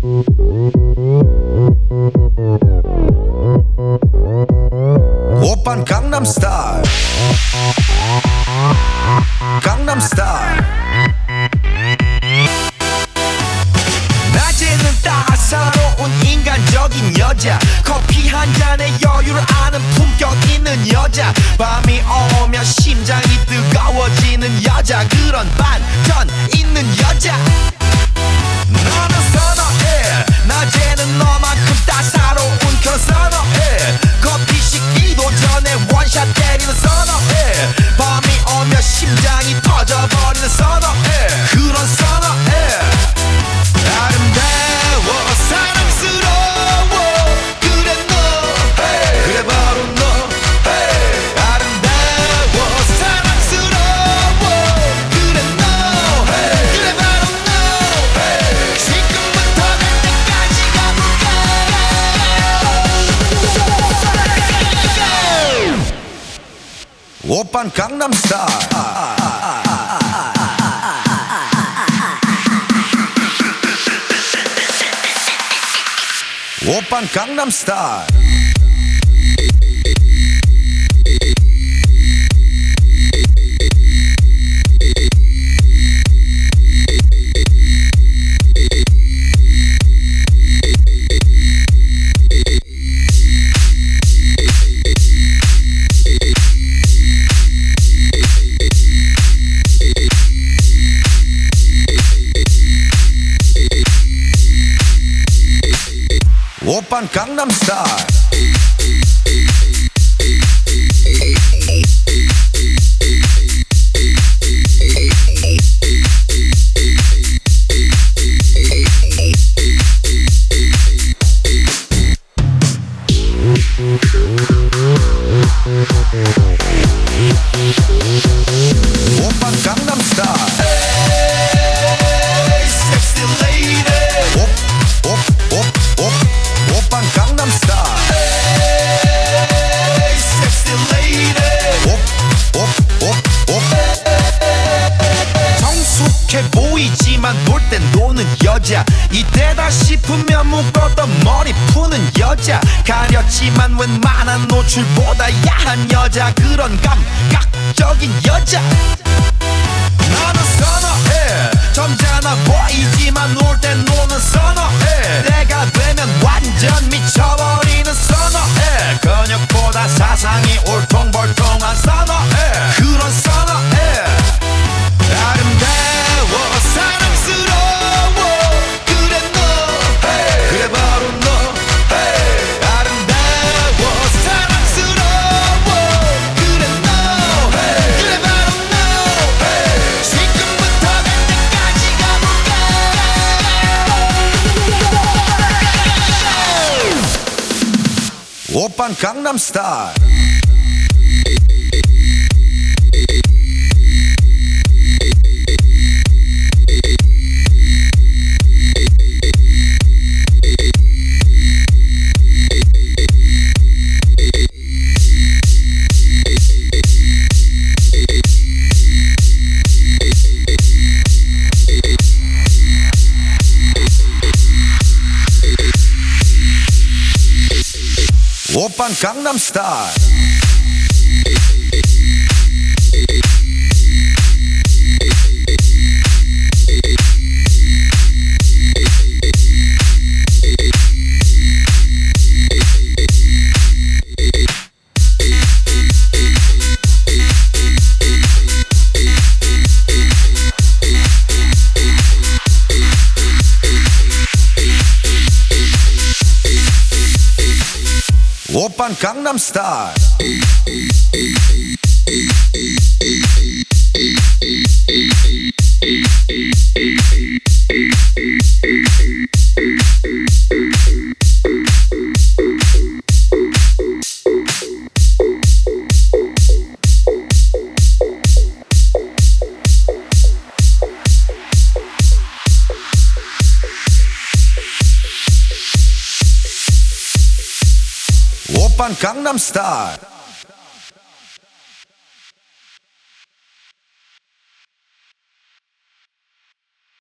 오빤 강남스타일 강남스타일 낮에는 따사로운 인간적인 여자 커피 한 잔에 여유를 아는 품격 있는 여자 밤이 오면 심장이 뜨거워지는 여자 그런 반전 있는 여자 너는 선어해 낮에는 너만큼 따사로운 그런 선어해 커피 식기도 전에 원샷 때리는 선어해 밤이 오면 심장이 터져버리는 선어해 그런 선어해 아름다워 사랑스러워 그래 너 hey. 그래 바로 너 hey. 아름다워 사랑스러워 그래 너 hey. 그래 바로 너 hey. 지금부터 갈 때까지 가볼까 오빤 강남스타일 오빤 강남스타일 오빤 강남스타일 오빤 강남스타일 오빤 강남스타일 hey, sexy lady 성숙해 보이지만 놀 땐 노는 여자 이때다 싶으면 묶었던 머리 푸는 여자 가렸지만 웬만한 노출보다 야한 여자 그런 감각적인 여자 나는 선어해 점잖아 보이지만 놀 땐 노는 선어해 내가 되면 완전 미쳐버리는 선어해 근육보다 사상이 울퉁불퉁한 선어해 그런 선어해 아름다워 사랑스러워 그래 너 hey. 그래 바로 너 hey. 아름다워 사랑스러워 그래 너 hey. 그래 바로 너 hey. 지금부터 갈 때까지 가볼까 오빤 강남스타일 오빤 강남스타일 오빤 강남스타일 오빤 강남스타일